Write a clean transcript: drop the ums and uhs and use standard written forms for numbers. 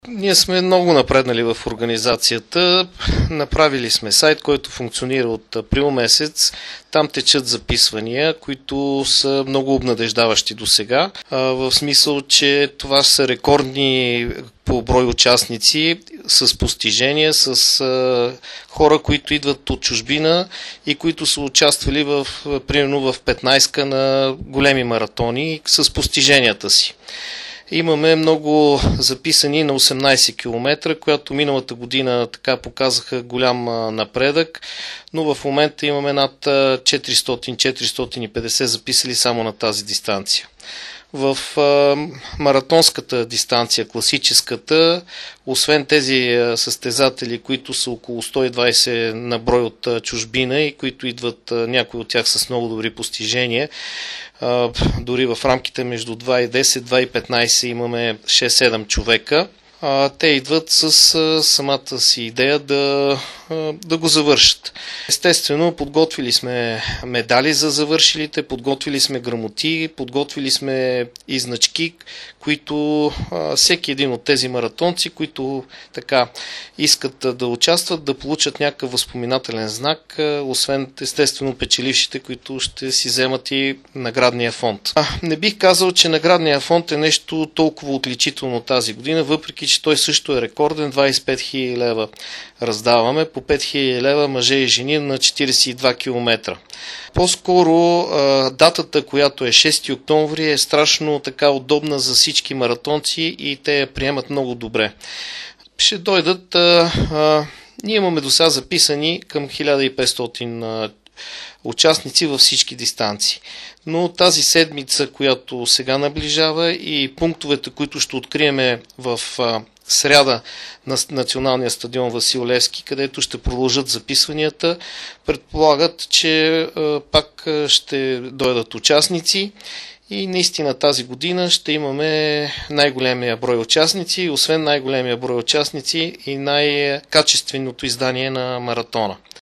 Ние сме много напреднали в организацията. Направили сме сайт, който функционира от април месец. Там течат записвания, които са много обнадеждаващи до сега. В смисъл, че това са рекордни по брой участници с постижения, с хора, които идват от чужбина и които са участвали примерно в 15-ка на големи маратони с постиженията си. Имаме много записани на 18 км, която миналата година така показаха голям напредък, но в момента имаме над 400-450 записали само на тази дистанция. В маратонската дистанция, класическата, освен тези състезатели, които са около 120 на брой от чужбина и които идват някои от тях с много добри постижения, дори в рамките между 2 и 10, 2 и 15 имаме 6-7 човека. Те идват с самата си идея да го завършат. Естествено, подготвили сме медали за завършилите, подготвили сме грамоти, подготвили сме и значки, които всеки един от тези маратонци, които така искат да участват, да получат някакъв възпоминателен знак, освен естествено печелившите, които ще си вземат и наградния фонд. Не бих казал, че наградния фонд е нещо толкова отличително тази година, въпреки че той също е рекорден. 25 000 лева раздаваме, по 5 000 лева мъже и жени на 42 км. По-скоро датата, която е 6 октомври, е страшно така удобна за всички маратонци и те я приемат много добре. Ще дойдат, ние имаме до сега записани към 1500 участници във всички дистанции. Но тази седмица, която сега наближава, и пунктовете, които ще откриеме в сряда на националния стадион Васил Левски, където ще продължат записванията, предполагат, че пак ще дойдат участници и наистина тази година ще имаме най-големия брой участници, освен най-големия брой участници и най-качественото издание на маратона.